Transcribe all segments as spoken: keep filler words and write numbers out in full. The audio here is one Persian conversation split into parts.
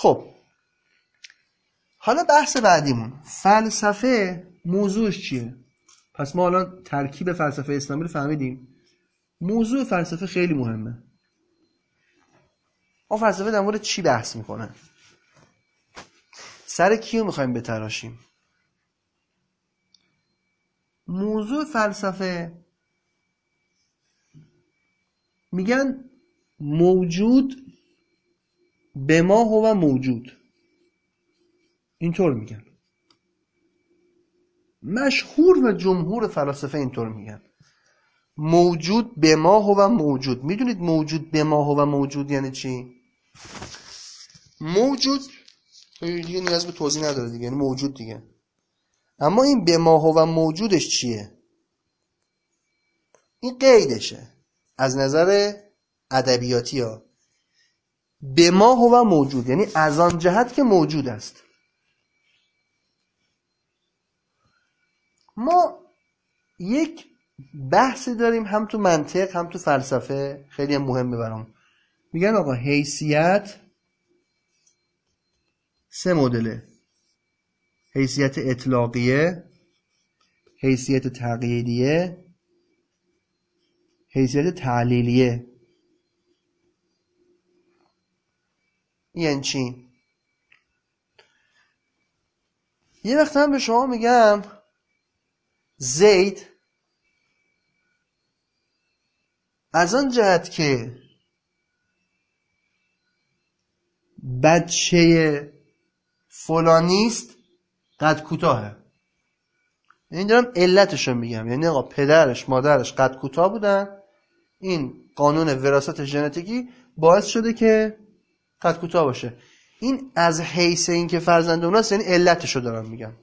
خب حالا بحث بعدیمون، فلسفه موضوعش چیه؟ پس ما الان ترکیب فلسفه اسلامی رو فهمیدیم. موضوع فلسفه خیلی مهمه. ما فلسفه در مورد چی بحث میکنه؟ سر کیو میخوایم بتراشیم؟ موضوع فلسفه میگن موجود به ما هو موجود، اینطور میگن. مشهور و جمهور فلاسفه اینطور میگن موجود به ما هو موجود. میدونید موجود به ما هو موجود یعنی چی؟ موجود دیگه نیاز به توضیح نداره دیگه، یعنی موجود دیگه. اما این به ما هو موجودش چیه؟ این قیدشه از نظر ادبیاتی ها. به ما هو موجود یعنی از آن جهت که موجود است. ما یک بحثی داریم هم تو منطق هم تو فلسفه، خیلی هم مهمه برام. میگن آقا حیثیت سه مدله: حیثیت اطلاقیه، حیثیت تقییدیه، حیثیت تعلیلیه. یعنی چی؟ یه وقت هم به شما میگم زید از آن جهت که بچه فلانیست قد کوتاهه. این دارم علتشو میگم، یعنی آقا پدرش مادرش قد کوتاه بودن، این قانون وراثت ژنتیکی باعث شده که قد کوتاه باشه. این از حیث این که فرزند اوناست، یعنی علتشو دارم میگم.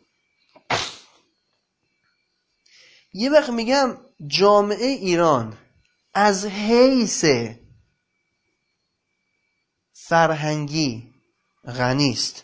یه وقت میگم جامعه ایران از حیث فرهنگی غنیست.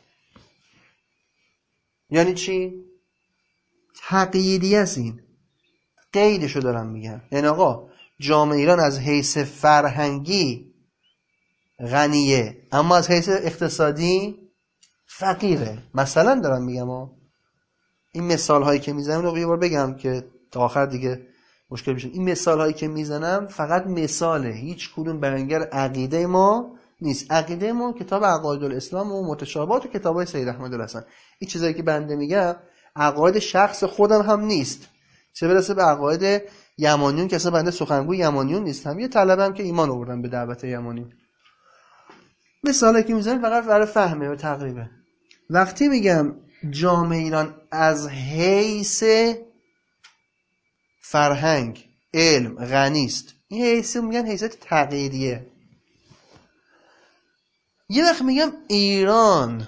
یعنی چی؟ تقییدی است. این قیدشو دارم میگم، یعنی آقا جامعه ایران از حیث فرهنگی غنیه اما از حیث اقتصادی فقیره. مثلا دارم میگم ها، این مثال هایی که میزنم رو یه بار بگم که تا آخر دیگه مشکل میشه. این مثال هایی که میزنم فقط مثاله، هیچ کدوم بیانگر عقیده ما نیست. عقیده ما کتاب عقاید الاسلام و متشابهات و کتابای سید احمد الحسن. این چیزایی که بنده میگم عقاید شخص خودم هم نیست، چه برسه به عقاید یمانیون که اصلا بنده سخنگوی یمانیون نیستم، یه طلبم که ایمان آوردن به دعوت یمانی. مثالی که میزنم فقط برای فهمه و تقریبه. وقتی میگم جامعه ایران از حیث فرهنگ علم غنیست، این حیث میگن حیثیت تقییدیه. یه وقت میگم ایران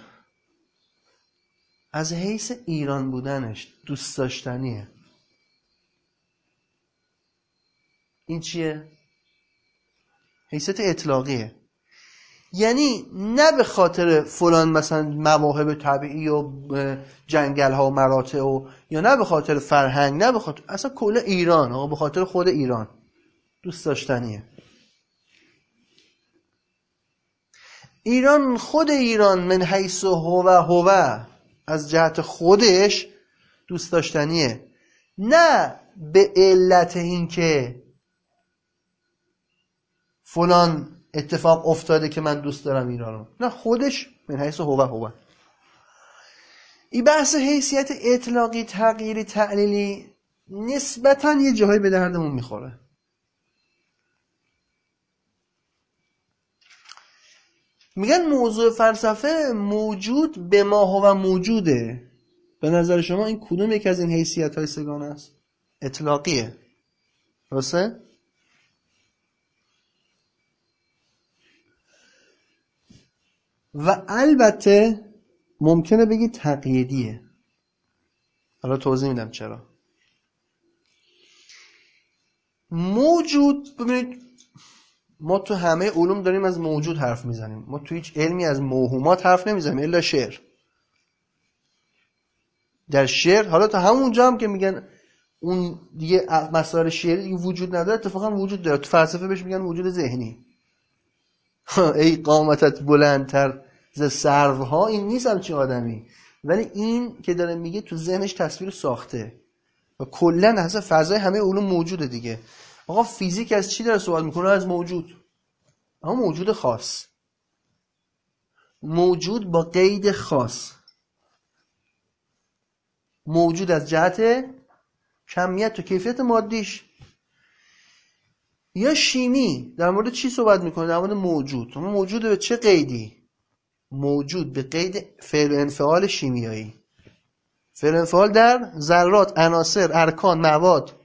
از حیث ایران بودنش دوست داشتنیه. این چیه؟ حیثیت اطلاقیه. یعنی نه به خاطر فلان مثلا مواهب طبیعی و جنگل ها و مراتع و یا نه به خاطر فرهنگ، نه به خاطر اصلا کل ایران، آقا به خاطر خود ایران دوست داشتنیه. ایران، خود ایران من حیث هو هو از جهت خودش دوست داشتنیه، نه به علت این که فلان اتفاق افتاده که من دوست دارم ایرانو، نه خودش من حیث هو هو. این بحث حیثیت اطلاقی تغییری تعلیلی نسبتاً یه جاهای به دردمون میخوره. میگن موضوع فلسفه موجود به ما هو موجوده. به نظر شما این کدوم یک از این حیثیت های سگانه است؟ اطلاقیه، درسته؟ و البته ممکنه بگی تقییدیه. حالا توضیح میدم چرا. موجود، ببینید ما تو همه علوم داریم از موجود حرف میزنیم، ما تو هیچ علمی از موهومات حرف نمیزنیم الا شعر. در شعر حالا تا همونجا هم که میگن اون دیگه مسائل شعری دیگه وجود نداره، اتفاقا وجود داره. تو فلسفه بهش میگن وجود ذهنی. ای قامتت بلندتر ز سروها این نیست همچین آدمی، ولی این که داره میگه تو ذهنش تصویر ساخته و کلا اصلا فضای همه علوم موجوده دیگه. آقا فیزیک از چی داره صحبت میکنه؟ از موجود، اما موجود خاص، موجود با قید خاص، موجود از جهت کمیت و کیفیت مادیش. یا شیمی در مورد چی صحبت میکنه؟ در مورد موجود. اما موجود به چه قیدی؟ موجود به قید فعل و انفعال شیمیایی. فعل و انفعال در ذرات، عناصر، ارکان، مواد.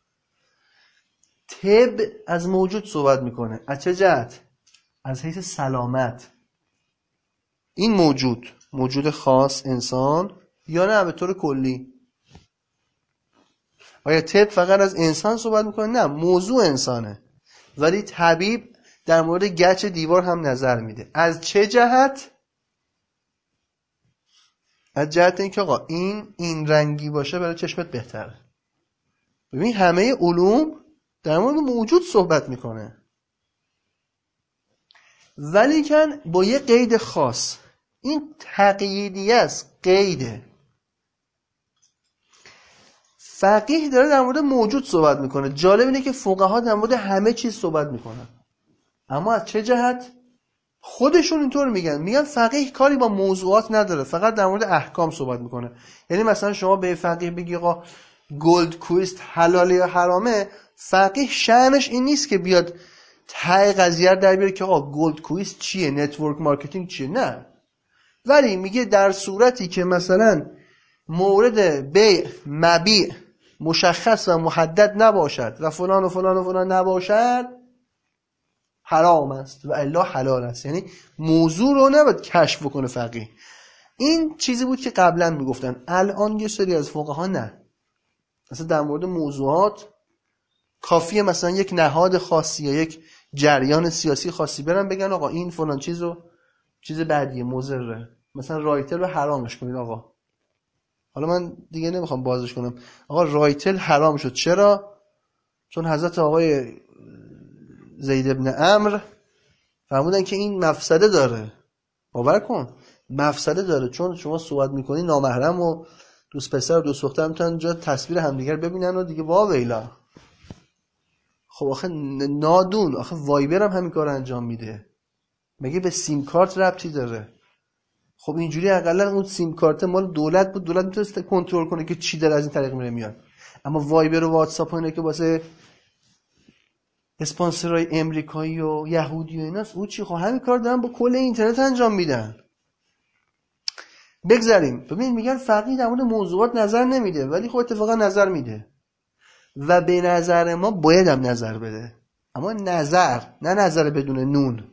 طب از موجود صحبت میکنه. از چه جهت؟ از حیث سلامت. این موجود، موجود خاص، انسان، یا نه به طور کلی؟ آیا طب فقط از انسان صحبت میکنه؟ نه، موضوع انسانه. ولی طبیب در مورد گچ دیوار هم نظر میده. از چه جهت؟ از جهت اینکه آقا این این رنگی باشه برای چشمت بهتره. ببین همه علوم در مورد موجود صحبت میکنه، ولی کن با یه قید خاص. این تقییدیه است، قیده. فقیه داره در مورد موجود صحبت میکنه. جالب اینه که فقها در مورد همه چیز صحبت میکنن، اما از چه جهت؟ خودشون اینطور میگن. میگن فقیه کاری با موضوعات نداره، فقط در مورد احکام صحبت میکنه. یعنی مثلا شما به فقیه بگی آقا گلد کویست حلاله یا حرامه، فقیه شأنش این نیست که بیاد ته قضیه رو در بیاره که آقا گلد کویست چیه، نتورک مارکتینگ چیه، نه. ولی میگه در صورتی که مثلا مورد بیع مبیع مشخص و محدد نباشد و فلان و فلان و فلان نباشد، حرام است و الا حلال است. یعنی موضوع رو نباید کشف بکنه فقیه. این چیزی بود که قبلا میگفتن. الان یه سری از فقها نه، مثلا در مورد موضوعات کافیه مثلا یک نهاد خاصی یا یک جریان سیاسی خاصی برن بگن آقا این فلان چیزو چیز بدیه، مضره، مثلا رایتل رو حرامش کنید آقا. حالا من دیگه نمیخوام بازش کنم. آقا رایتل حرام شد. چرا؟ چون حضرت آقای زید ابن عمرو فرمودن که این مفسده داره. باور کن مفسده داره، چون شما صحبت میکنی نامحرم و دوست پسر و دوست دختر میتونن جا تصویر همدیگر ببینن و دیگه وا ویلا. خب آخه نادون، آخه وایبر هم همین کار انجام میده، مگه به سیم کارت ربطی داره؟ خب اینجوری حداقل اون سیم کارت مال دولت بود، دولت میتونست کنترل کنه که چی داره از این طریق میره میاد. اما وایبر و واتساپ و اینا که واسه اسپانسرای امریکایی و یهودی و ایناست، او چی؟ خب همین کار دارن با کل اینترنت انجام میدن. بگذاریم. ببین میگن فقیه در مورد موضوعات نظر نمیده، ولی خب اتفاقا نظر میده و به نظر ما باید هم نظر بده، اما نظر، نه نظر بدون نون،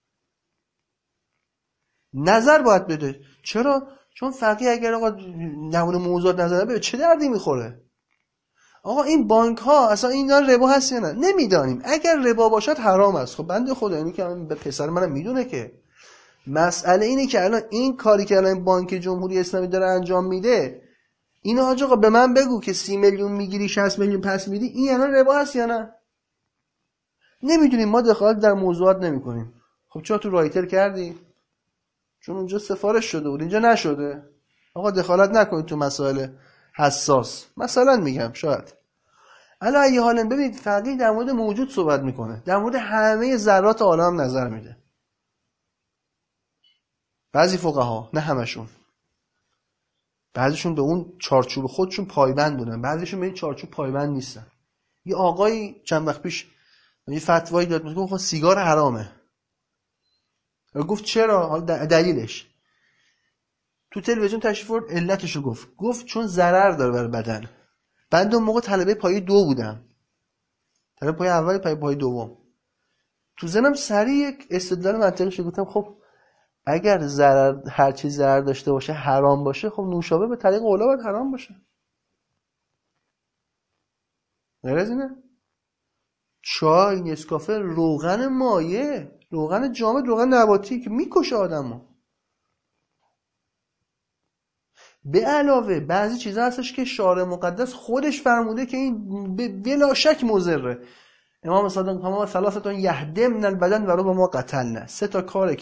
نظر باید بده. چرا؟ چون فقیه اگر آقا در مورد موضوعات نظر بده چه دردی میخوره؟ آقا این بانک ها اصلا این دار ربا هست یا نه؟ نمیدانیم. اگر ربا باشد حرام است. خب بنده خدا اینی که به پسر منم میدونه که مسئله اینه که الان این کاری که الان بانک جمهوری اسلامی داره انجام میده، این حاج آقا به من بگو که سی میلیون میگیری شصت میلیون پس میدی، این الان ربا هست یا نه؟ نمیدونیم. ما دخالت در موضوعات نمیکنیم. خب چرا تو رایتل کردی؟ چون اونجا سفارش شده بود، اینجا نشده. آقا دخالت نکنید تو مسائل حساس. مثلا میگم شاید الان اگه حالا ببینید فقیه در مورد موجود صحبت میکنه، در مورد همه ذرات عالم نظر میده. بعضی فقها، نه همشون، بعضیشون به اون چارچوب خودشون پایبند بودن، بعضیشون به این چارچوب پایبند نیستن. یه آقایی چند وقت پیش یه فتوایی داد، میگه خب سیگار حرامه. گفت چرا؟ حالا دلیلش تو تلویزیون تشریف آورد، علتشو گفت. گفت چون ضرر داره بر بدن. بنده اون موقع طلبه پایه دو بودم، طلبه پایه اول، پایه پایه دوم. تو ذهنم سریع یک استدلال منطقی شد. گفتم خب اگر ضرر، هر چی ضرر داشته باشه حرام باشه، خب نوشابه به طریق اولا باید حرام باشه. غیر از اینه؟ چای، نسکافه، روغن مایع، روغن جامد، روغن نباتی که میکشه آدمو. به علاوه بعضی چیزا هستش که شارع مقدس خودش فرموده که این بلا شک مضره. امام صادق فرمود ثلاثتون یهدمن البدن و ربما قتلنا. سه تا کاره که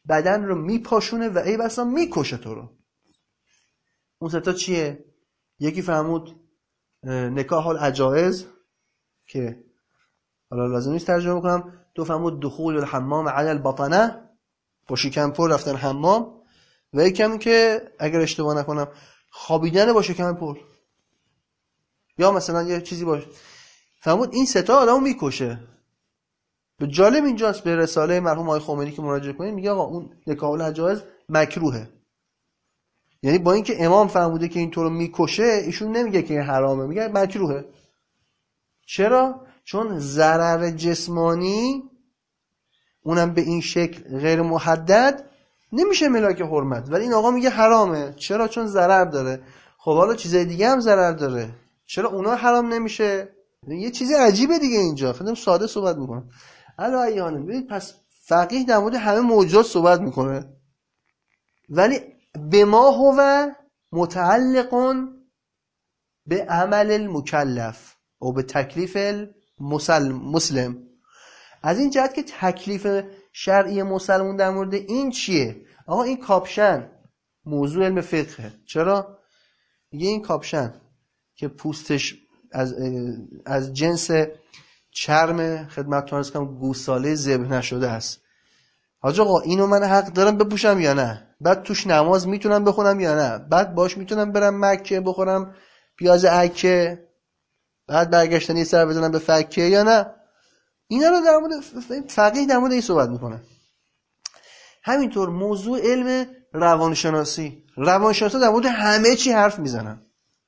بدن رو میپاشونه و ای بسا میکشه تو رو. اون ستا چیه؟ یکی فرمود نکاح العجائز که حالا لازم نیست ترجمه کنم. دو فرمود دخول الحمام علی البطنه، با شکم پر رفتن حمام. و یکم که اگر اشتباه نکنم خوابیدن با شکم پر، یا مثلا یه چیزی باشه. فرمود این ستا آدمو میکشه. به جالب اینجاست به رساله مرحوم آقای خمینی که مراجعه کنید میگه آقا اون نکاح العجائز مکروهه. یعنی با اینکه امام فرموده که این تو رو میکشه، ایشون نمیگه که حرامه، میگه مکروهه. چرا؟ چون ضرر جسمانی اونم به این شکل غیر محدد نمیشه ملاک حرمت، ولی این آقا میگه حرامه. چرا؟ چون ضرر داره. خب حالا چیزای دیگه هم ضرر داره، چرا اونا حرام نمیشه؟ یه چیزی عجیبه دیگه اینجا. خیلی ساده صحبت میکنم. الا ایانه ببین، پس فقیه در مورد همه موجودات صحبت میکنه، ولی به ما هو متعلق به عمل المکلف و به تکلیف المسلم. از این جهت که تکلیف شرعی مسلمون در مورد این چیه؟ آقا این کاپشن موضوع علم فقهه. چرا؟ میگه این کاپشن که پوستش از از جنس چرم خدمتتون عرض کنم گوساله ذبح نشده است. حاج آقا اینو من حق دارم بپوشم یا نه؟ بعد توش نماز میتونم بخونم یا نه؟ بعد باش میتونم برم مکه بخورم پیاز عکه، بعد برگشتن یه سر بزنم به فکه یا نه؟ اینا رو در مورد فقیه در مورد این صحبت میکنه. همینطور موضوع علم روانشناسی، روانشناسا در مورد همه چی حرف میزنن.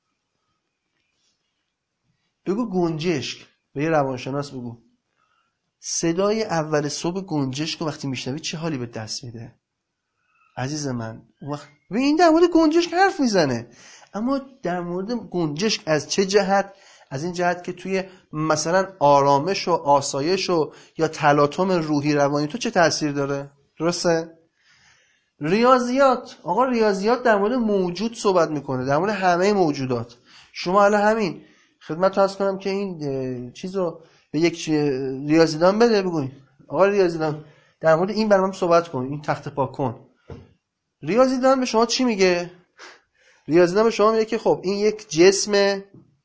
بگو گنجشک، به یه روانشناس بگو صدای اول صبح گنجشک وقتی میشنوی چه حالی به دست میده عزیز من؟ وقت و این در مورد گنجشک حرف میزنه. اما در مورد گنجشک از چه جهت؟ از این جهت که توی مثلا آرامش و آسایش و یا تلاطم روحی روانی تو چه تأثیر داره. درسته؟ ریاضیات، آقا ریاضیات در مورد موجود صحبت میکنه، در مورد همه موجودات. شما الان همین خدمت رو عرض کنم که این چیز رو به یک ریاضیدان بده، بگوین آقا ریاضیدان در مورد این برام صحبت کن، این تخت پاک کن. ریاضیدان به شما چی میگه؟ ریاضیدان به شما میگه که خب این یک جسم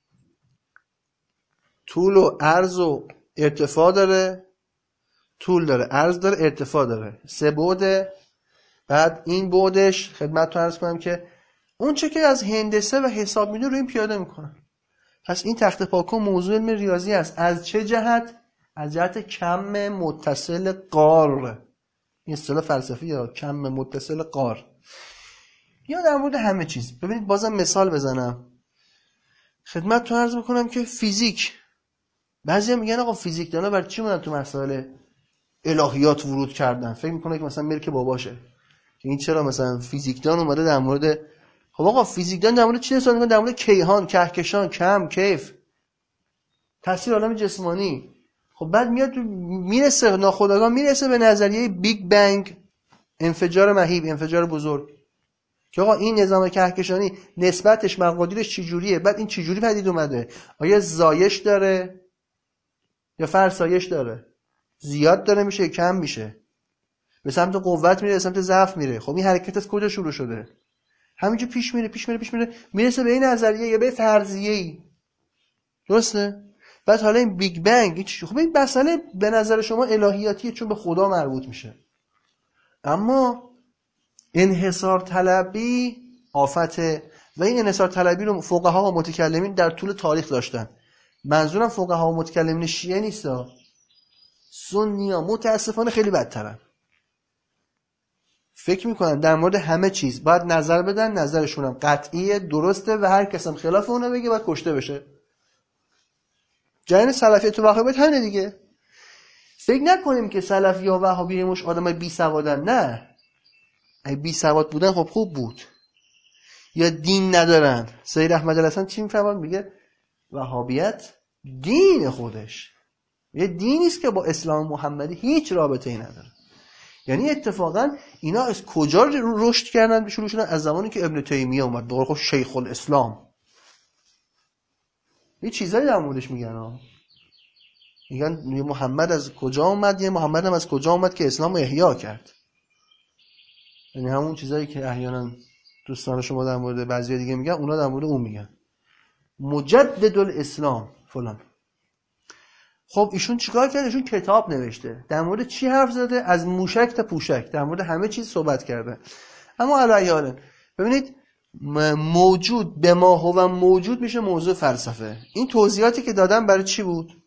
طول و عرض و ارتفاع داره، طول داره، عرض داره، ارتفاع داره، سه بعده. بعد این بعدش خدمتتون عرض کنم که اون چه که از هندسه و حساب میدونه رو این پیاده میکنن. پس این تخت پاکو موضوع علم ریاضی است. از چه جهت؟ از جهت کم متصل قار. این اصطلاح فلسفی یا کم متصل قار. یا در مورد همه چیز. ببینید بازم مثال بزنم خدمتتون عرض بکنم که فیزیک، بعضیا میگن آقا فیزیک دانا برای چی اومدن تو مسائل الهیات ورود کردن؟ فکر میکنه که مثلا ملک باباشه که این چرا مثلا فیزیکدان اومده در مورد. خب آقا فیزیکدان در مورد چی صحبت میکنه؟ در مورد کیهان، کهکشان، کم، کیف، تاثیر عالم جسمانی. خب بعد میاد میرسه ناخودآگاه میرسه به نظریه بیگ بنگ، انفجار مهیب، انفجار بزرگ، که آقا این نظام کهکشانی نسبتش مقادیرش چجوریه، بعد این چجوری پدید اومده، آیا زایش داره یا فرسایش داره، زیاد داره میشه کم میشه، به سمت قوت میره به سمت ضعف میره. خب این حرکت از کجا شروع شده؟ همینجا پیش میره پیش میره پیش میره میرسه به این نظریه یا به فرضیه‌ای. درسته؟ بعد حالا این بیگ بنگ این چی؟ خب این مسئله به نظر شما الهیاتیه چون به خدا مربوط میشه، اما انحصار طلبی آفته. و این انحصار طلبی رو فقها و متکلمین در طول تاریخ داشتن. منظورم فقها و متکلمین شیعه نیستا، سنی‌ها متاسفانه خیلی بدترن. فکر میکنن در مورد همه چیز باید نظر بدن، نظرشون هم قطعیه، درسته و هر کس هم خلاف اونو بگه باید کشته بشه. جریان سلفیت و وهابیت همینه دیگه. فکر نکنیم که سلفی و وهابی مش آدمای بی سوادن. نه، اگه بی سواد بودن خب خوب بود. یا دین ندارن. سید احمد الحسن چی میفهمن؟ میگه وهابیت دین خودش یه دینی است که با اسلام محمدی هیچ رابطه‌ای نداره. یعنی اتفاقا اینا از کجا رشد کردن؟ شروع شدن از زمانی که ابن تیمیه اومد، به قول خود شیخ الاسلام. یه چیزایی در موردش میگن ها. میگن محمد از کجا اومد، یه محمد هم از کجا اومد که اسلام رو احیا کرد. یعنی همون چیزایی که احیانا دوستان شما در مورد بعضی دیگه میگن، اونا در مورد اون میگن مجدد الاسلام فلان. خب ایشون چیکار کرده؟ ایشون کتاب نوشته. در مورد چی حرف زده؟ از موشک تا پوشک، در مورد همه چیز صحبت کرده. اما علی حالا ببینید، موجود به ما هو موجود میشه موضوع فلسفه. این توضیحاتی که دادم برای چی بود؟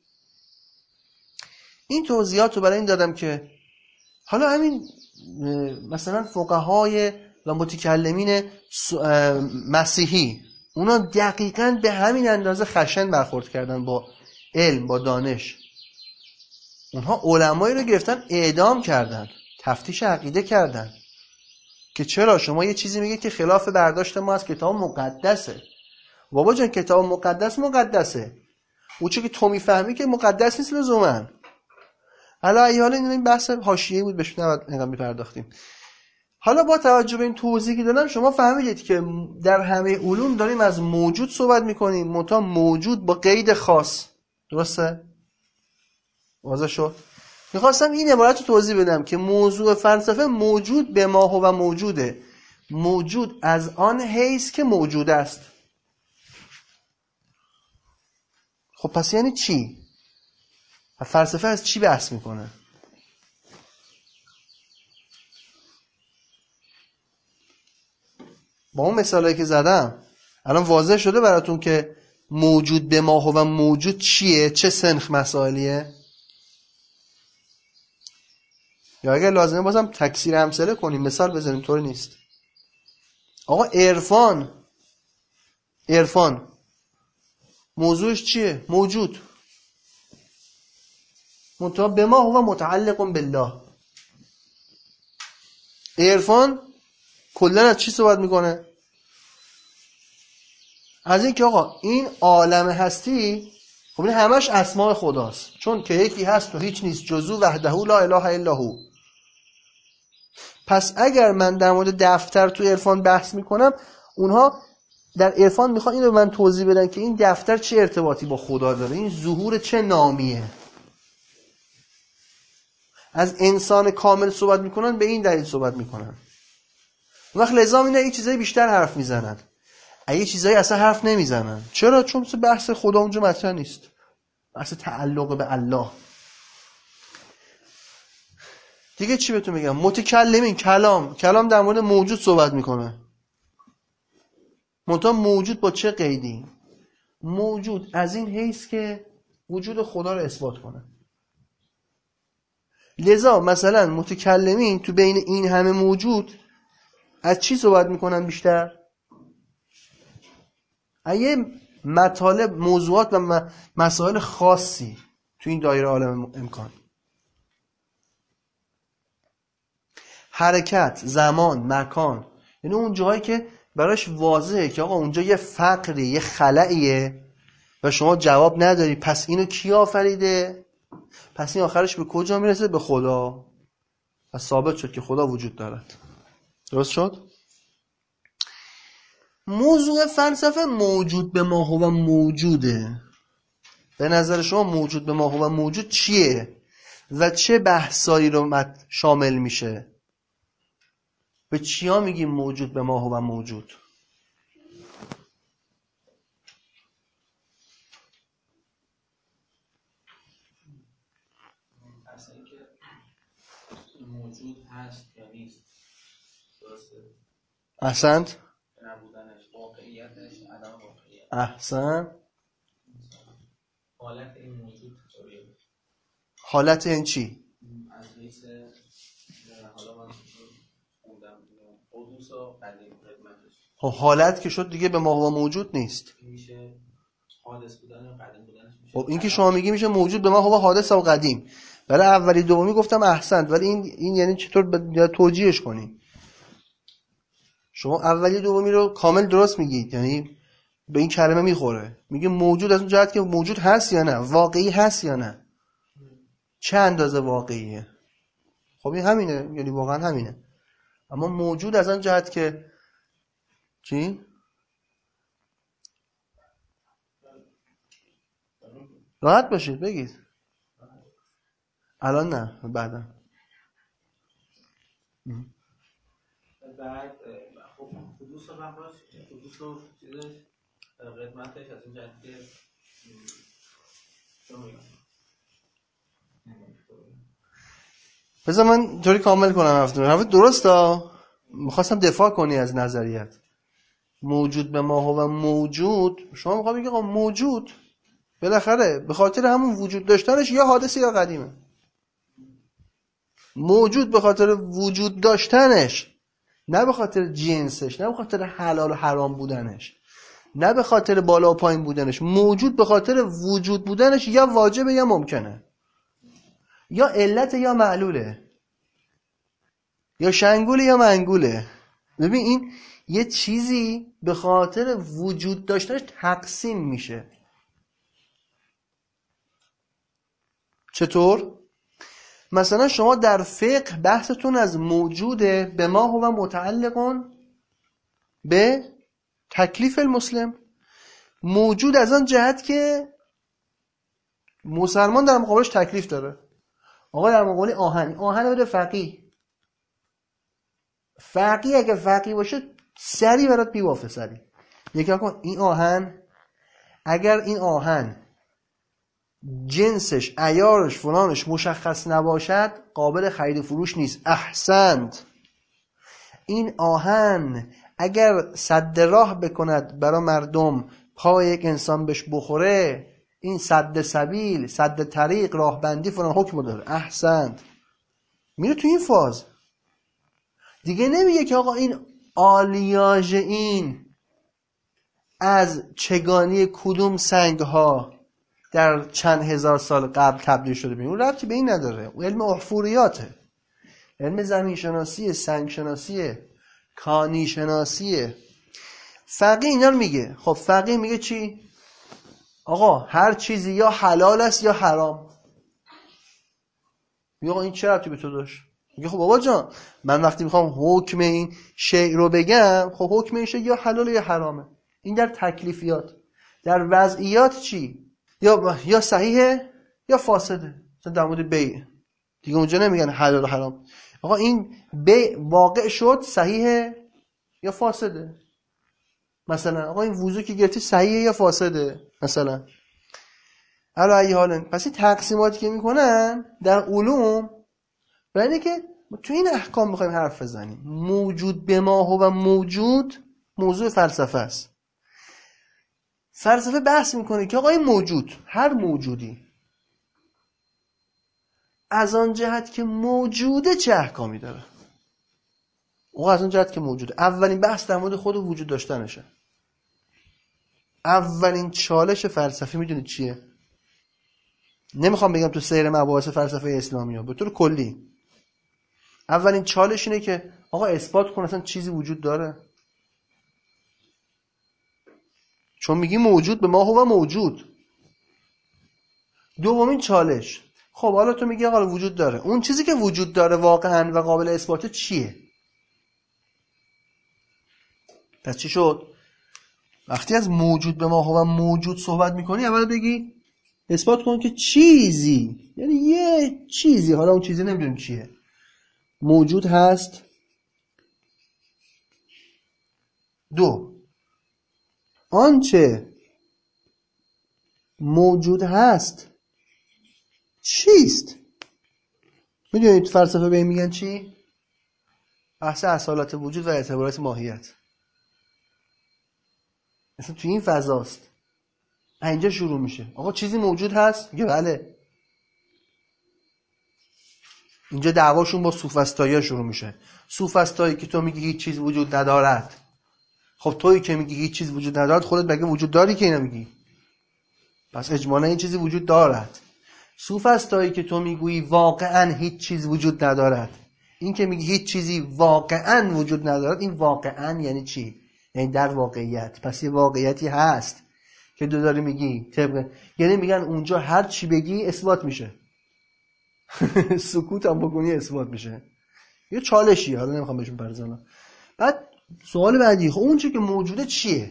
این توضیحات رو برای این دادم که حالا همین مثلا فقهای و متکلمین مسیحی، اونا دقیقاً به همین اندازه خشن برخورد کردن با علم، با دانش. اونها علمایی رو گرفتن اعدام کردن، تفتیش عقیده کردن که چرا شما یه چیزی میگه که خلاف برداشت ما از کتاب مقدسه. بابا جان کتاب مقدس مقدسه، اون چیزی که تو میفهمی که مقدس نیست لزوما. حالا ایال این بحث حاشیه‌ای بود، بهش نباید اینقدر میپرداختیم. حالا با توجه به این توضیحی که دادم شما فهمیدید که در همه علوم داریم از موجود صحبت میکنیم، منتها موجود با قید خاص. درسته؟ واضح شد؟ میخواستم این عبارت رو توضیح بدم که موضوع فلسفه موجود به ما هو موجوده، موجود از آن حیث که موجود است. خب پس یعنی چی؟ فلسفه از چی بحث میکنه؟ با اون مثالایی که زدم الان واضح شده براتون که موجود به ما هو موجود چیه؟ چه سنخ مسائلیه؟ یا اگر لازمه بازم تکثیر امثله کنیم، مثال بزنیم، طوری نیست. آقا عرفان، عرفان موضوعش چیه؟ موجود، منتها به ما هو متعلق بالله. عرفان کلا از چی صحبت میکنه؟ از این که آقا این عالم هستی، خب این همش اسماء خداست، چون که یکی هست و هیچ نیست جزو وحده لا اله الا هو. پس اگر من در مورد دفتر تو عرفان بحث میکنم، اونها در عرفان میخوان اینو من توضیح بدن که این دفتر چه ارتباطی با خدا داره، این ظهور چه نامیه. از انسان کامل صحبت میکنن، به این دلیل صحبت میکنن. وقت لازم اینه یه چیزای بیشتر حرف میزنن، یه چیزایی اصلا حرف نمیزنن. چرا؟ چون بحث خدا اونجا مطرح نیست، بحث تعلق به الله. دیگه چی بهتون میگم؟ متکلمین، کلام کلام در مورد موجود صحبت میکنه، منتها موجود با چه قیدی؟ موجود از این حیث که وجود خدا رو اثبات کنه. لذا مثلا متکلمین تو بین این همه موجود از چی صحبت میکنن بیشتر؟ ایه مطالب، موضوعات و مسائل خاصی تو این دایره عالم امکان، حرکت، زمان، مکان، یعنی اون جایی که براش واضحه که آقا اونجا یه فقری، یه خلأیه و شما جواب نداری، پس اینو کی آفریده؟ پس این آخرش به کجا میرسه؟ به خدا. پس ثابت شد که خدا وجود دارد. درست شد؟ موضوع فلسفه موجود به ما هو موجوده. به نظر شما موجود به ما هو موجود چیه و چه بحثایی رو شامل میشه؟ به چیا میگیم موجود به ما هو موجود؟ اصلا که موجود هست یا نیست. درسته؟ احسنت. نبودنش، واقعیتش، عدم واقعیت. احسن. حالت این موجود چطوریه؟ حالت این چی؟ از حیث حالا من خوندم حدوث و قدیم خدمتش. خب حالت که شد دیگه به ما هو موجود نیست. میشه حادث بودن و قدیم بودنش میشه. خب این که شما میگی میشه موجود به ما هو حادث و قدیم. برای اولی دومی گفتم احسنت، ولی این این یعنی چطور توجیهش کنی؟ شما اولی دومی رو کامل درست میگید، یعنی به این کلمه میخوره. میگه موجود از اون جهت که موجود هست یا نه، واقعی هست یا نه، چه اندازه واقعیه. خب این همینه، یعنی واقعا همینه. اما موجود از اون جهت که چی؟ راحت باشید بگید. الان نه، بعدا. بعد خب حدوث و بقاش حدوث و چیزش قدمتش از این جهت که چون میگم بذار من طوری کامل کنم هفته هفته درست ها. میخواستم دفاع کنی از نظریت موجود به ما هو موجود. شما میخوام بگی آقا موجود بالاخره به خاطر همون وجود داشتنش یا حادثه یا قدیمه. موجود به خاطر وجود داشتنش، نه به خاطر جنسش، نه به خاطر حلال و حرام بودنش، نه به خاطر بالا و پایین بودنش. موجود به خاطر وجود بودنش یا واجبه یا ممکنه، یا علت یا معلوله، یا شنگوله یا منگوله. ببین این یه چیزی به خاطر وجود داشتنش تقسیم میشه. چطور؟ مثلا شما در فقه بحثتون از موجوده به ما هو متعلقون به تکلیف المسلم. موجود از آن جهت که مسلمان در مقابلش تکلیف داره. آقا در مقابل آهن آهن بده فقیه، فقیه اگه فقیه باشه سری برات بیوافه. سری یکی کن این آهن، اگر این آهن جنسش عیارش فلانش مشخص نباشد قابل خرید و فروش نیست. احسنت. این آهن اگر سد راه بکند برای مردم، پای یک انسان بهش بخوره، این سد سبیل، سد طریق، راهبندی فلان حکم داره. احسنت. میره تو این فاز دیگه. نمیگه که آقا این آلیاژ این از چگانی کدوم سنگ ها در چند هزار سال قبل تبدیل شده به اون، ربطی به این نداره. اون علم احفوریاته، علم زمین شناسیه، سنگ شناسیه، کانی شناسیه. فقیه اینا رو میگه. خب فقیه میگه چی؟ آقا هر چیزی یا حلال است یا حرام. میگه آقا این چه ربطی به تو داشت؟ میگه خب بابا جان من وقتی میخوام حکم این شیء رو بگم، خب حکم این شیء یا حلال یا حرامه. این در تکلیفیات. در وضعیات چی؟ یا یا صحیحه یا فاسده. مثلا در مورد بیع دیگه اونجا نمیگن حلال و حرام. آقا این بیع واقع شد صحیحه یا فاسده. مثلا آقا این وضو که گرفتی صحیحه یا فاسده مثلا. علی ای حال پس این تقسیماتی که میکنن در علوم برای که تو این احکام میخوایم حرف بزنیم. موجود به ما هو موجود موضوع فلسفه است. فلسفه بحث میکنه که آقا این موجود، هر موجودی از آن جهت که موجوده چه احکامی داره. آقا از آن جهت که موجوده. اولین بحث در مورد خود وجود داشتنشه. اولین چالش فلسفی میدونید چیه؟ نمیخوام بگم تو سیر مباحث فلسفه اسلامی ها، به طور کلی اولین چالش اینه که آقا اثبات کن اصلا چیزی وجود داره. چون میگی موجود به ما هو موجود. دومین چالش، خب حالا تو میگی آقا وجود داره، اون چیزی که وجود داره واقعا و قابل اثباته چیه؟ پس چی شد؟ وقتی از موجود به ما هو موجود صحبت میکنی اول بگی اثبات کن که چیزی، یعنی یه چیزی، حالا اون چیزی نمیدونیم چیه، موجود هست. دو، آنچه موجود هست چیست؟ میدونید فلسفه به این میگن چی؟ بحث اصالت وجود و اعتبارات ماهیت. مثلا توی این فضاست. اینجا شروع میشه. آقا چیزی موجود هست؟ میگه بله. اینجا دعواشون با سوفسطایی شروع میشه. سوفسطایی که تو میگی هیچ چیز وجود ندارد. خب تویی که میگی هیچ چیز وجود ندارد خودت مگه وجود داری که اینو میگی؟ پس اجمالا این چیزی وجود دارد. سوفسطایی که تو میگویی واقعا هیچ چیز وجود ندارد، این که میگی هیچ چیزی واقعا وجود ندارد، این واقعا یعنی چی؟ یعنی در واقعیت. پس یه واقعیتی هست که دو داری میگی طبق، یعنی میگن اونجا هر چی بگی اثبات میشه. سکوت هم بکنی اثبات میشه. یه چالشی، حالا نمیخوام بهشون پردازم. بعد سوال بعدی، خب اون چی که موجوده چیه؟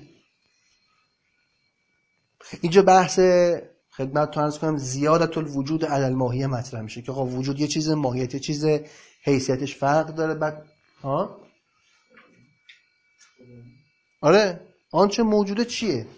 اینجا بحث خدمت عرض کنم زیادت الوجود علی الماهیه مطرح میشه که آقا وجود یه چیز ماهیت، یه چیز حیثیتش فرق داره. بعد ها آره آنچه موجوده چیه؟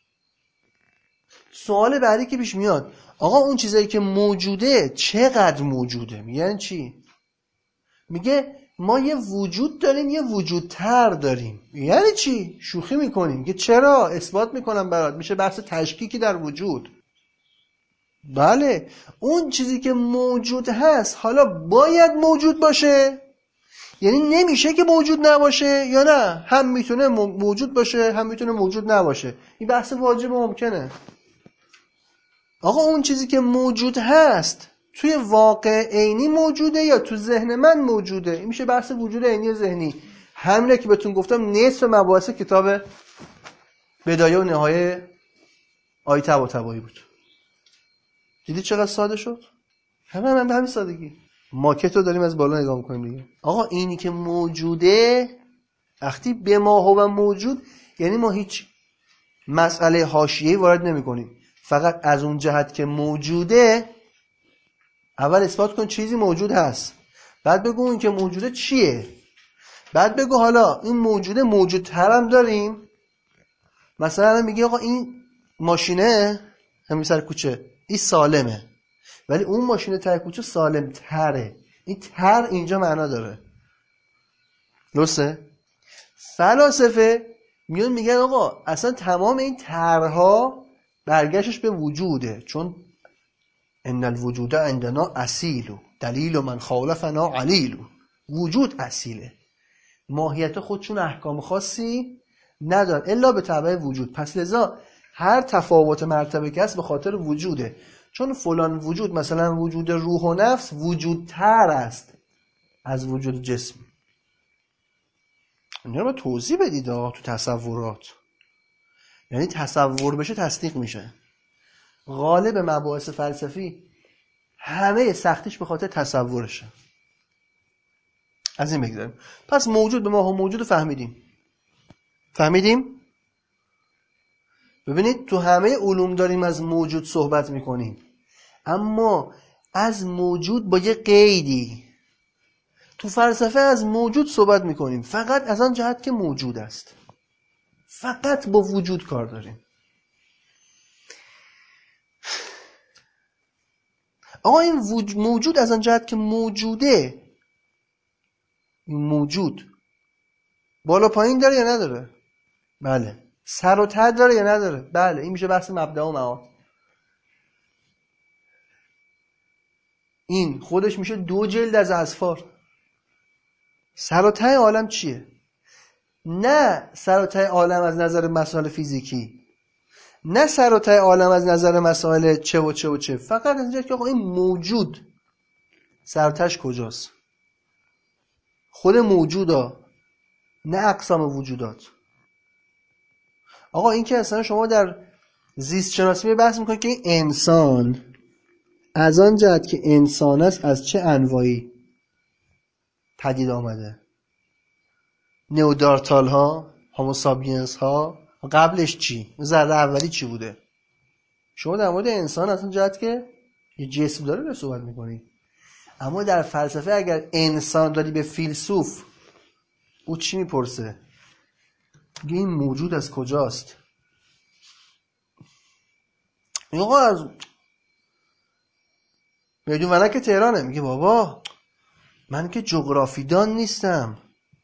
سوال بعدی که پیش میاد آقا اون چیزایی که موجوده چقدر موجوده؟ میگن چی؟ میگه ما یه وجود داریم یه وجودتر داریم. یعنی چی؟ شوخی میکنیم. میگه چرا؟ اثبات میکنم برات. میشه بحث تشکیکی در وجود. بله اون چیزی که موجود هست حالا باید موجود باشه، یعنی نمیشه که موجود نباشه، یا نه هم میتونه موجود باشه هم میتونه موجود نباشه. این بحث واجب ممکنه. آقا اون چیزی که موجود هست توی واقع عینی موجوده یا تو ذهن من موجوده؟ این میشه بحث وجود عینی و ذهنی. همینه که بهتون گفتم نصف مباحث کتاب بدایه و نهایه آیه طباطبایی بود. دیدی چقدر ساده شد؟ همه هم به همین سادگی. ماکت رو داریم از بالا نگاه میکنیم دیگه. آقا اینی که موجوده وقتی به ما هو موجود، یعنی ما هیچ مسئله حاشیه‌ای وارد نمی‌کنیم، فقط از اون جهت که موجوده اول اثبات کن چیزی موجود هست، بعد بگو این که موجوده چیه، بعد بگو حالا این موجوده موجودتر هم داریم. مثلا میگی آقا این ماشینه همین سر کوچه این سالمه، ولی اون ماشین ته کوچه سالم تره. این تر اینجا معنا داره. درسته؟ فلاسفه میون میگن آقا اصلا تمام این ترها برگشتش به وجوده، چون ان الوجود عندنا اصیل دلیل من خالفنا علیل. وجود اصیله، ماهیت خودشون احکام خاصی ندارن الا به تبع وجود. پس لذا هر تفاوت مرتبه که هست به خاطر وجوده، چون فلان وجود مثلا وجود روح و نفس وجودتر است از وجود جسم. این رو با توضیح بدید تو تصورات، یعنی تصور بشه تصدیق میشه. غالب مباحث فلسفی همه سختیش به خاطر تصورشه. از این بگذاریم. پس موجود به ما هم موجود فهمیدیم. فهمیدیم؟ ببینید تو همه علوم داریم از موجود صحبت میکنیم، اما از موجود با یه قیدی. تو فلسفه از موجود صحبت میکنیم فقط از آن جهت که موجود است، فقط با وجود کار داریم. آقا این موجود از آن جهت که موجوده، این موجود بالا پایین داره یا نداره؟ بله. سر و ته داره یا نداره؟ بله. این میشه بحث مبدأ و معاد. این خودش میشه دو جلد از اظفار. سر و ته عالم چیه؟ نه سر و ته عالم از نظر مسائل فیزیکی، نه سر و ته عالم از نظر مسائل چه و چه و چه، فقط از اینجا که آقا این موجود سر و تهش کجاست؟ خود موجودا، نه اقسام وجودات. آقا این که اصلا شما در زیست شناسی بحث میکنید که این انسان از آن جهت که انسان است از چه انواعی پدید آمده؟ نیودارتال ها، هوموسابینس ها، قبلش چی؟ ذره اولی چی بوده؟ شما در مورد انسان از اون جهت که یه جسم داره به صحبت میکنی. اما در فلسفه اگر انسان داری به فیلسوف، او چی میپرسه؟ میگه این موجود از کجاست؟ میگه آقا از میدون ونک تهرانه. میگه بابا من که جغرافیدان نیستم.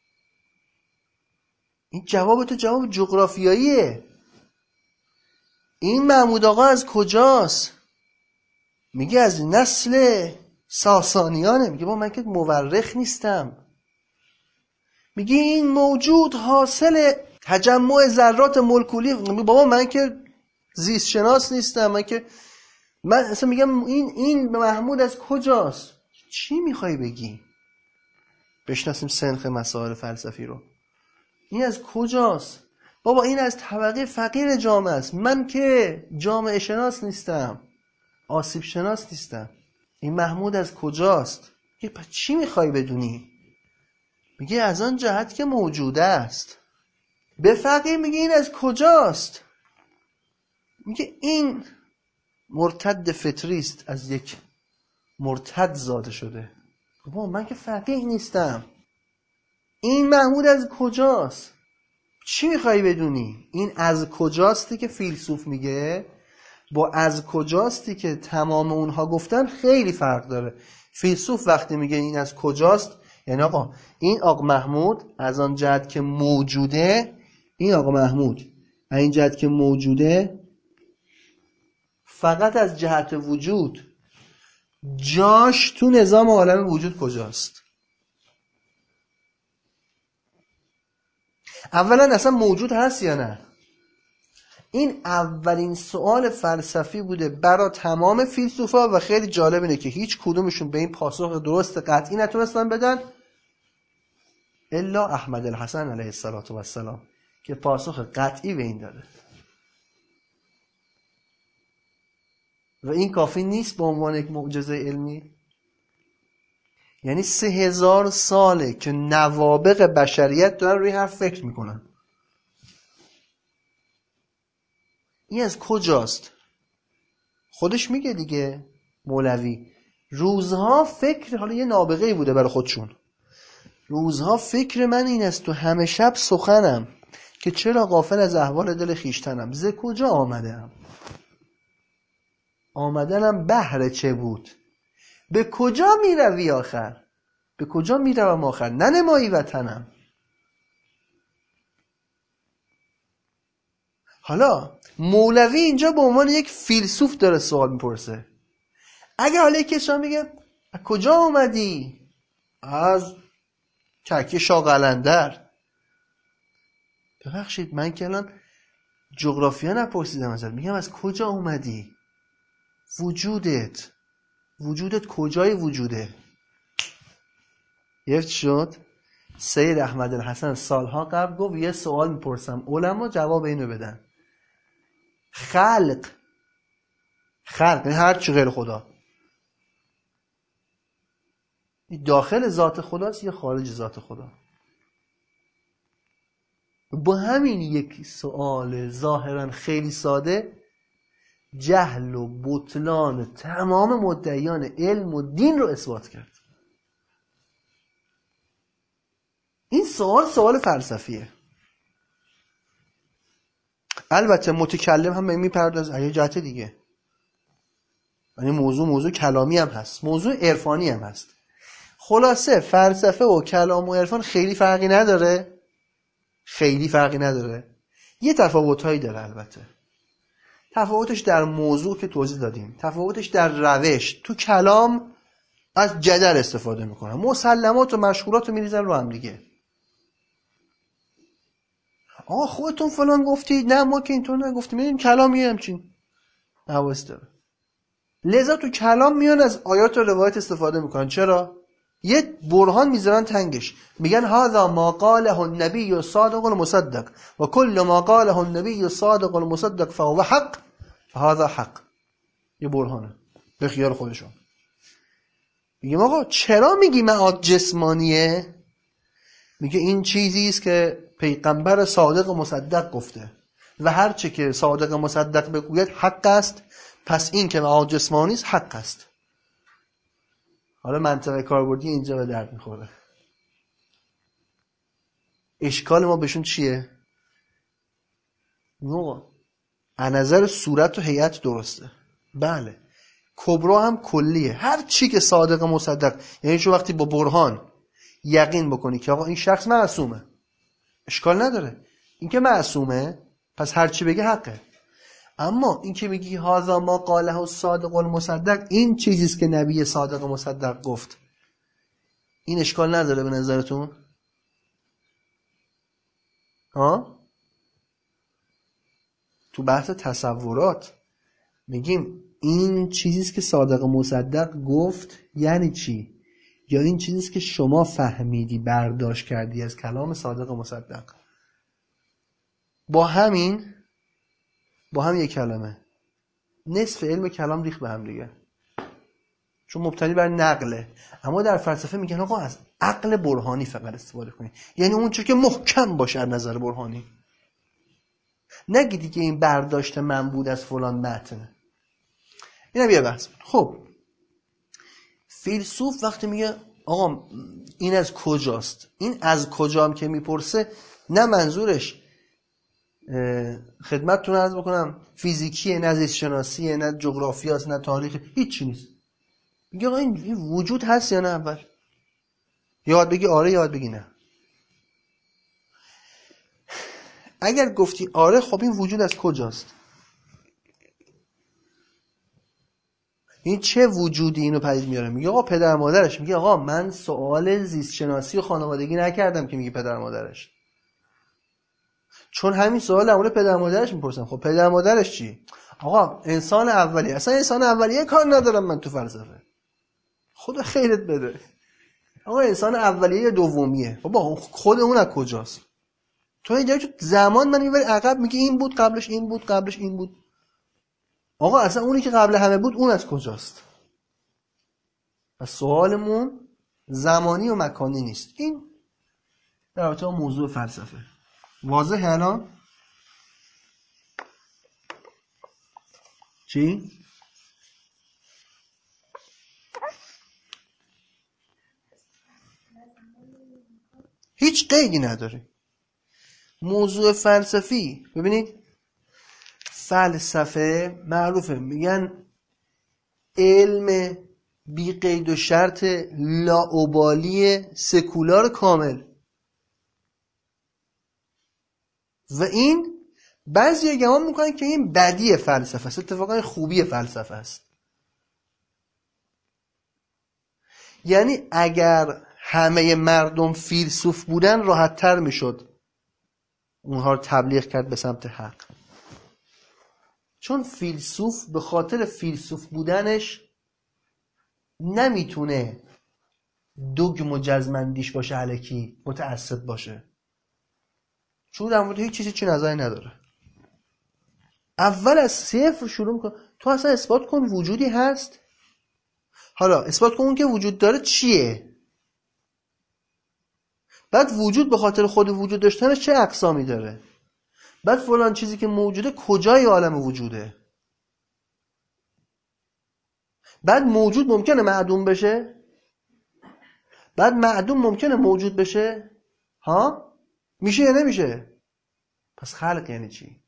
این جواب تو جواب جغرافیاییه. این محمود آقا از کجاست؟ میگه از نسل ساسانیانه. میگه بابا من که مورخ نیستم. میگه این موجود حاصل تجمع ذرات مولکولی. میگه بابا من که زیست شناس نیستم. من که من اصلا میگم این این محمود از کجاست؟ چی میخوای بگی؟ بشناسیم سنخ مسائل فلسفی رو. این از کجاست؟ بابا این از طبقه فقیر جامعه است. من که جامعه شناس نیستم، آسیب شناس نیستم. این محمود از کجاست؟ میگه پس چی میخوای بدونی؟ میگه از آن جهت که موجوده است. به فقیر میگه این از کجاست؟ میگه این مرتد فطری است، از یک مرتد زاده شده. بابا من که فقیر نیستم. این محمود از کجاست؟ چی میخوای بدونی؟ این از کجاستی که فیلسوف میگه با از کجاستی که تمام اونها گفتن خیلی فرق داره. فیلسوف وقتی میگه این از کجاست، یعنی آقا این آقا محمود از آن جهت که موجوده، این آقا محمود از این جهت که موجوده فقط از جهت وجود جاش تو نظام عالم وجود کجاست؟ اولا اصلا موجود هست یا نه؟ این اولین سوال فلسفی بوده برای تمام فیلسوفا و خیلی جالب اینه که هیچ کدومشون به این پاسخ درست قطعی نتونستن بدن الا احمد الحسن علیه السلام که پاسخ قطعی به این داده. و این کافی نیست به عنوان یک معجزه علمی. یعنی سه هزار ساله که نوابغ بشریت دارن روی حرف فکر میکنن. این از کجاست؟ خودش میگه دیگه مولوی، روزها فکر، حالا یه نابغه‌ای بوده برای خودشون، روزها فکر من این است تو همه شب سخنم که چرا غافل از احوال دل خیشتنم. ز کجا آمدم؟ آمدنم بهر چه بود؟ به کجا میروی آخر؟ به کجا میروم آخر؟ ننمایی وطنم. حالا مولوی اینجا به عنوان یک فیلسوف داره سوال میپرسه. اگه حالا یک کسی میگه از کجا اومدی؟ از چرکی شاه قلندر. ببخشید من که الان جغرافیا نپرسیدم ازت، میگم از کجا اومدی؟ وجودت وجودت کجای وجوده؟ یفت شد؟ سید احمد الحسن سالها قبل گفت یه سوال میپرسم علما جواب اینو بدن. خلق خلق یعنی هر چی غیر خدا داخل ذات خداست یا خارج ذات خدا؟ با همین یک سوال ظاهرا خیلی ساده جهل و بطلان تمام مدعیان علم و دین رو اثبات کرد. این سوال سوال فلسفیه. البته متکلم هم به این میپردازه از یه جهت دیگه، یعنی موضوع موضوع کلامی هم هست، موضوع عرفانی هم هست. خلاصه فلسفه و کلام و عرفان خیلی فرقی نداره، خیلی فرقی نداره. یه تفاوتایی داره البته. تفاوتش در موضوع که توضیح دادیم، تفاوتش در روش. تو کلام از جدل استفاده میکنن، مسلمات و مشهورات رو میریزن رو هم دیگه. آقا خودتون فلان گفتید، نه ما که اینطور نگفتیم. میدونیم کلام یه همچین حواس داره. لذا تو کلام میان از آیات و روایت استفاده میکنن. چرا؟ یه برهان میذارن تنگش، میگن هذا ما قاله النبی صادق المصدق و کل ما قاله النبی صادق المصدق فهو حق فهذا حق. یه برهانه به خیال خودشون. میگم آقا چرا میگی معاد جسمانیه؟ میگه این چیزی است که پیغمبر صادق و مصدق گفته و هر چه که صادق و مصدق بگوید حق است، پس این که معاد جسمانی است حق است. حالا منطقه کاربردی اینجا به درد میخوره. اشکال ما بهشون چیه؟ نه از نظر صورت و هیئت درسته، بله، کبرا هم کلیه. هر چی که صادق و مصدق، یعنی شو وقتی با برهان یقین بکنی که آقا این شخص معصومه، اشکال نداره. این که معصومه پس هر چی بگه حقه. اما این که میگی هذا ما قاله الصادق المصدق، این چیزیست که نبی صادق و مصدق گفت، این اشکال نداره به نظرتون؟ ها؟ تو بحث تصورات میگیم این چیزیست که صادق و مصدق گفت یعنی چی؟ یا این چیزیست که شما فهمیدی برداشت کردی از کلام صادق و مصدق. با همین با هم یک کلمه نصف علم کلام ریخت به هم دیگه، چون مبتنی بر نقله. اما در فلسفه میگن آقا از عقل برهانی فقط استفاده کنید، یعنی اون چیزی که محکم باشه از نظر برهانی. نگیدی که این برداشت من بود از فلان متن. اینم یه بحث. خب فیلسوف وقتی میگه آقا این از کجاست، این از کجام که میپرسه، نه منظورش خدمتتون عرض بکنم فیزیکیه، نه زیست شناسیه، نه جغرافیاست، نه تاریخ، هیچ چی نیست. میگه آقا این وجود هست یا نه؟ اول یاد بگی آره، یاد بگی نه. اگر گفتی آره، خب این وجود از کجاست؟ این چه وجودی اینو پدید میاره؟ میگه آقا پدر مادرش. میگه آقا من سوال زیست شناسی و خانوادگی نکردم که میگه پدر مادرش، چون همین سوال در مورد پدر مادرش میپرسم. خب پدر مادرش چی؟ آقا انسان اولیه. اصلا انسان اولیه کار ندارم من تو فلسفه، خدا خیرت بده. آقا انسان اولیه دومیه، بابا خود اون از کجاست؟ تو اینجا تو زمان من میبری عقب، میگی این بود قبلش این بود قبلش این بود. آقا اصلا اونی که قبل همه بود اون از کجاست؟ پس سوالمون زمانی و مکانی نیست. این در رابطه با موضوع فلسفه واضحه الان؟ چی؟ هیچ قیدی نداره موضوع فلسفی. ببینید فلسفه معروفه، میگن علم بی قید و شرط لاابالی سکولار کامل. و این بعضی گمان میکنن که این بدی فلسفه است، اتفاقا خوبی فلسفه است. یعنی اگر همه مردم فیلسوف بودن راحت تر میشد اونها رو تبلیغ کرد به سمت حق، چون فیلسوف به خاطر فیلسوف بودنش نمیتونه دوگم و جزمندیش باشه، الکی متعصب باشه، چون در مورد هیچ چیزی چی نظری نداره. اول از صفر شروع میکنه. تو اصلا اثبات کن وجودی هست، حالا اثبات کن که وجود داره چیه، بعد وجود به خاطر خود وجود داشتنش چه اقسامی داره، بعد فلان چیزی که موجوده کجای عالم وجوده، بعد موجود ممکنه معدوم بشه، بعد معدوم ممکنه موجود بشه. ها میشه یا نمیشه؟ پس خلق یعنی چی؟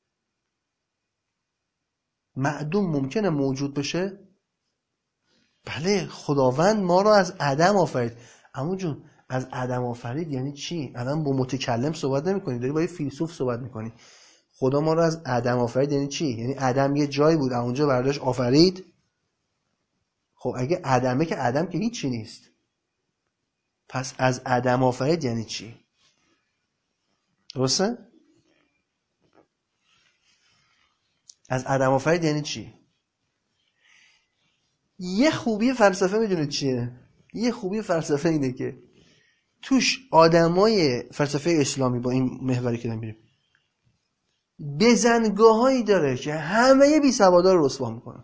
معدوم ممکنه موجود بشه؟ بله، خداوند ما رو از عدم آفرید. عمو جون از عدم آفرید یعنی چی؟ الان با متکلم صحبت نمی‌کنی، داری با یه فیلسوف صحبت می‌کنی. خدا ما رو از عدم آفرید یعنی چی؟ یعنی عدم یه جایی بود اونجا برداشت آفرید. خب اگه عدمه که عدم که هیچی نیست، پس از عدم آفرید یعنی چی؟ درسته؟ از عدم آفرید یعنی چی؟ یه خوبی فلسفه میدونید چیه؟ یه خوبی فلسفه اینه که توش آدمای فلسفه اسلامی با این محوری که داریم بزنگاهایی داره که همه بی سوادا رو رسوا میکنن.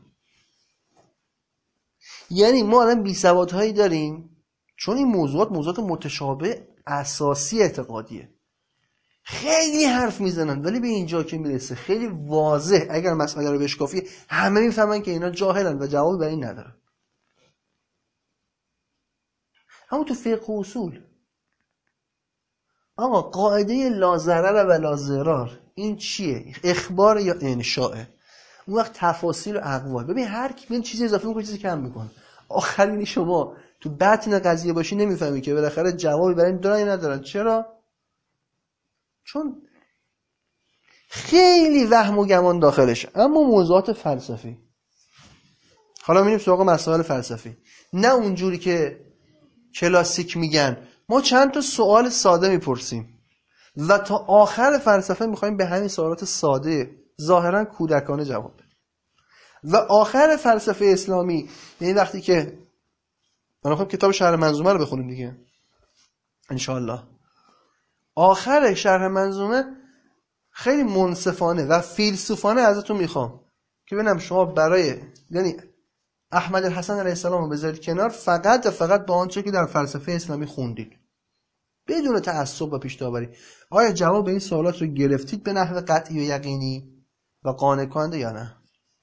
یعنی ما الان بی سوادهایی داریم چون این موضوعات موضوعات متشابه اساسی اعتقادیه، خیلی حرف میزنن ولی به اینجا که میرسه خیلی واضح اگر مسئله رو بشکافی همه میفهمن که اینا جاهلن و جوابی برای این ندارن. اما تو فقه و اصول آقا قاعده لا ضرر و لا ضرار این چیه؟ اخبار یا انشاءه؟ اون وقت تفاصیل و اقوال. ببین هر کی من چیزی اضافه میکنه چیزی کم میکنه، آخرین شما تو بطن قضیه باشی نمیفهمی که بالاخره جوابی برای این دارن یا ندارن. چرا؟ چون خیلی وهم و گمان داخلش. اما موضوعات فلسفی، حالا میریم سراغ مسائل فلسفی، نه اونجوری که کلاسیک میگن ما چند تا سوال ساده میپرسیم و تا آخر فلسفه میخوایم به همین سوالات ساده ظاهرا کودکانه جواب بدیم. و آخر فلسفه اسلامی یعنی وقتی که ما میخوایم کتاب شرح منظومه رو بخونیم دیگه انشاءالله، آخر شرح منظومه خیلی منصفانه و فیلسوفانه ازتون میخوام که ببینم شما برای یعنی احمد الحسن علیه السلام رو بذارید کنار فقط و فقط با آنچه که در فلسفه اسلامی خوندید بدون تعصب و پیش داوری، آیا جواب به این سوالات رو گرفتید به نحو قطعی و یقینی و قانع کننده یا نه؟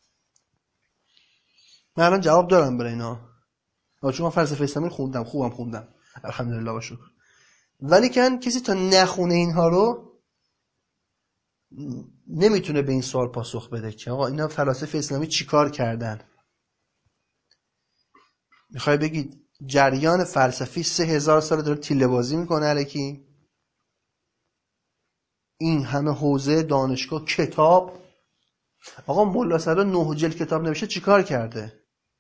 من الان جواب دارم برای اینا، چون من فلسفه اسلامی خوندم، خوبم خوندم الحمدلله و شکر، ولی کن کسی تا نخونه اینها رو نمیتونه به این سوال پاسخ بده که آقا اینا فلاسفه اسلامی چیکار کردن. میخوای بگید جریان فلسفی سه هزار سال داره تیله بازی میکنه الکی؟ این همه حوزه دانشگاه کتاب، آقا ملا صدرا نه جلد کتاب نوشته چیکار کرده؟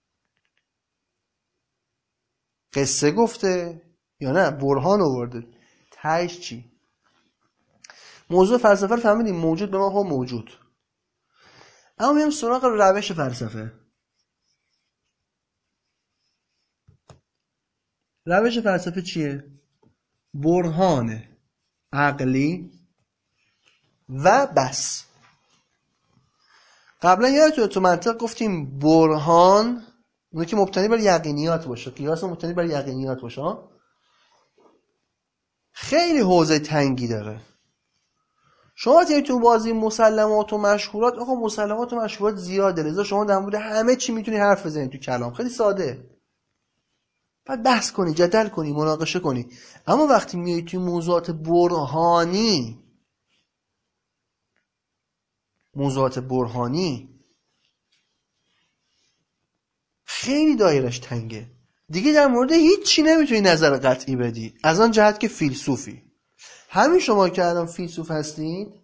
قصه گفته یا نه برهان آورده؟ تهش چی؟ موضوع فلسفه رو فهمیدیم، موجود به ما ها موجود. اما میام سراغ روش فلسفه. روش فلسفه چیه؟ برهان عقلی و بس. قبلا یادتونه تو منطق گفتیم برهان اونه که مبتنی بر یقینیات باشه، قیاس مبتنی بر یقینیات باشه. خیلی حوزه تنگی داره. شما توی تو بازی مسلمات و مشهورات، آقا مسلمات و مشهورات زیاده، لذا شما در مورد همه چی میتونی حرف بزنی تو کلام، خیلی ساده. بعد بحث کنی، جدل کنی، مناقشه کنی. اما وقتی میای توی موضوعات برهانی، موضوعات برهانی خیلی دایرش تنگه. دیگه در مورد هیچ چی نمیتونی نظر قطعی بدی، از آن جهت که فیلسوفی. همین شما که الان فیلسوف هستید،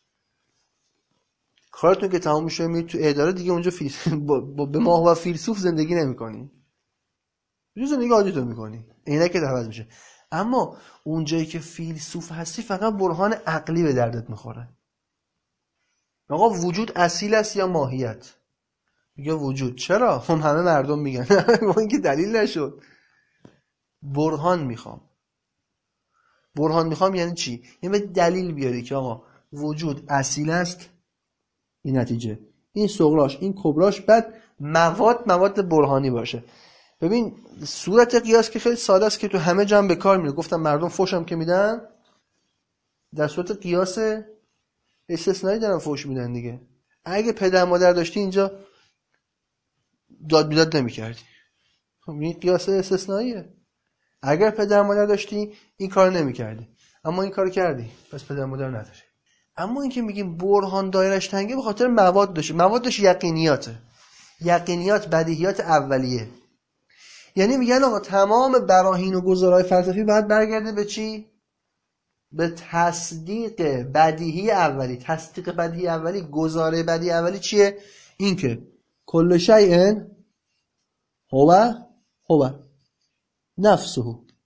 کارتون که تمام میشه میرید تو اداره دیگه، اونجا فیلسوف با... با... به ماه و فیلسوف زندگی نمیکنی، یه زندگی عادیتون میکنی، اینه که عوض میشه. اما اونجایی که فیلسوف هستی فقط برهان عقلی به دردت میخوره. آقا وجود اصیل است یا ماهیت؟ میگه وجود. چرا؟ هم همه مردم میگن. این که دلیل نشد. برهان میخوام. برهان میخوام یعنی چی؟ یعنی به دلیل بیاری که آقا وجود اصیل است، این نتیجه، این صغراش، این کبراش، بعد مواد مواد برهانی باشه. ببین صورت قیاس که خیلی ساده است که تو همه جمع به کار میره. گفتم مردم فوشم که میدن، در صورت قیاس استثنایی دارن فوش میدن دیگه. اگه پدر مادر داشتی اینجا داد بیداد نمی‌کردی. خب این قیاس استثنائیه. اگر پدر مادر داشتی این کار نمی‌کردی، اما این کار کردی، پس پدر مادر نداری. اما این که میگیم برهان دایرش تنگه به خاطر مواد داشته. مواد داشته یقینیاته. یقینیات بدیهیات اولیه. یعنی میگن آقا تمام براهین و گزارهای فلسفی باید برگرده به چی؟ به تصدیق بدیهی اولی. تصدیق بدیهی اولی، گزاره بدیهی اولی چیه؟ این که کل شیء هو هو نفسه.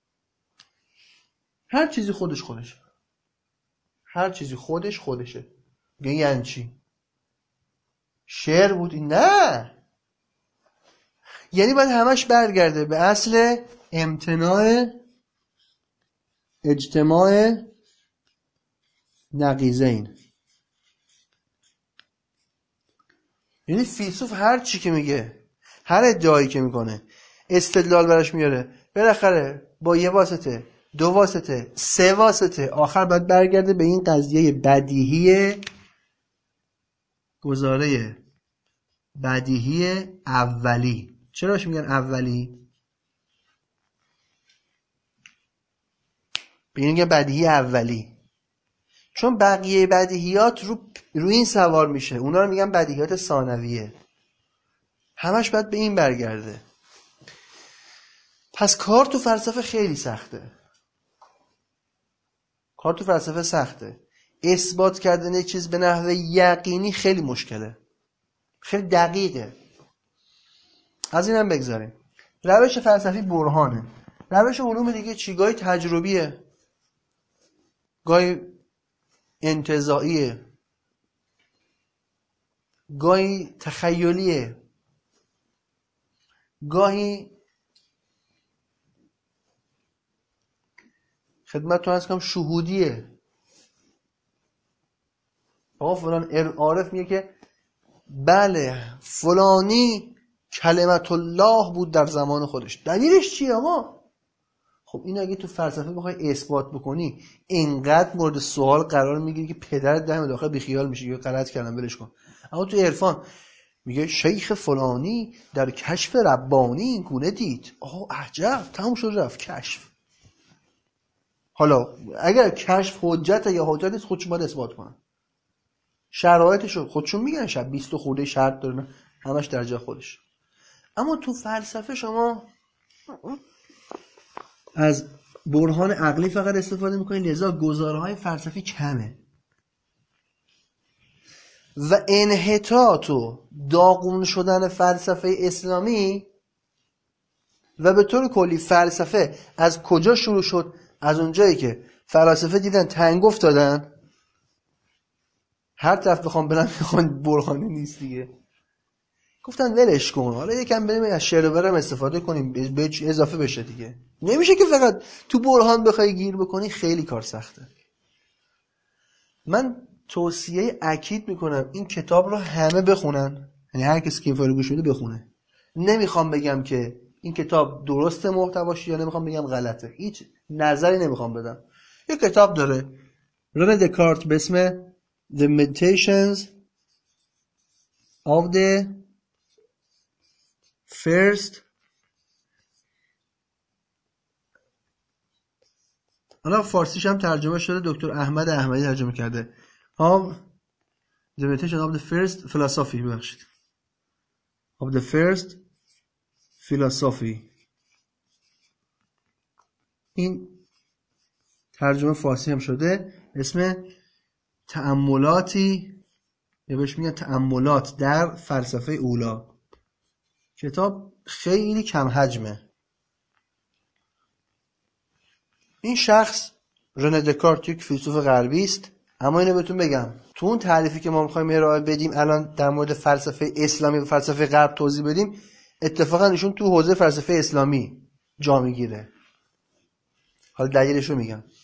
هر چیزی خودش خودشه. هر چیزی خودش خودشه. یعنی چی؟ شعر بودی؟ نه، یعنی باید همش برگرده به اصل امتناع اجتماع نقیضین. یعنی فیلسوف هر چی که میگه، هر ادعایی که میکنه، استدلال براش میاره، بالاخره با یه واسطه، دو واسطه، سه واسطه، آخر باید برگرده به این قضیه بدیهی، گزاره بدیهی اولی. چراش میگن اولی؟ میگن بدیهی اولی چون بقیه بدیهیات رو روی این سوار میشه، اونا رو میگن بدیهیات ثانویه. همش باید به این برگرده. پس کار تو فلسفه خیلی سخته. کار تو فلسفه سخته. اثبات کردن یک چیز به نحو یقینی خیلی مشکله، خیلی دقیقه. از اینم بگذاریم. روش فلسفی برهانه. روش علوم دیگه چی؟ گاهی تجربیه، گاهی انتزاعیه، گاهی تخیلیه، گاهی خدمتتون عرض کنم شهودیه. آقا فلان عارف میگه که بله فلانی کلمت الله بود در زمان خودش. دلیلش چیه آقا؟ خب این اگه تو فلسفه بخوای اثبات بکنی اینقدر مورد سوال قرار میگیری که پدرت دم داخل بیخیال میشه یا غلط کردم ولش کن. اما تو عرفان میگه شیخ فلانی در کشف ربانی این گونه دید. آها عجب، تموم شد رفت کشف. حالا اگر کشف حجت یا حجت نیست خودش باید اثبات کنه. شرایطشو خودشون میگن، شب بیست خورده شرط دارن، همش در جای خودش. اما تو فلسفه شما از برهان عقلی فقط استفاده میکنید، لذا گزارهای فلسفی کمه و انحطاط و داغون شدن فلسفه اسلامی و به طور کلی فلسفه از کجا شروع شد؟ از اونجایی که فلاسفه دیدن تنگ افتادن، هر طرف بخوام برن میخوان برهانی نیست دیگه، گفتن ولش کن، حالا یکم بریم از شعر و برم استفاده کنیم به اضافه بشه دیگه. نمیشه که فقط تو برهان بخوای گیر بکنی، خیلی کار سخته. من توصیه اکید میکنم این کتاب رو همه بخونن، یعنی هر کسی که این فایل گوش میده بخونه. نمیخوام بگم که این کتاب درسته محتواش یا نمیخوام بگم غلطه، هیچ نظری نمیخوام بدم. یه کتاب داره رن دکارت به اسم The Meditations of the First، حالا فارسیش هم ترجمه شده، دکتر احمد احمدی ترجمه کرده، of the Meditation of the First Philosophy، ببخشید of the First Philosophy. این ترجمه فارسی هم شده، اسم تأملاتی، یا بهش میگن تأملات در فلسفه اولا. کتاب خیلی کم حجمه. این شخص رنه دکارت یک فیلسوف غربی است، اما اینو بهتون بگم تو اون تعریفی که ما می‌خوایم ارائه بدیم الان در مورد فلسفه اسلامی و فلسفه غرب توضیح بدیم، اتفاقا ایشون تو حوزه فلسفه اسلامی جا میگیره. حالا دلیلش رو میگم.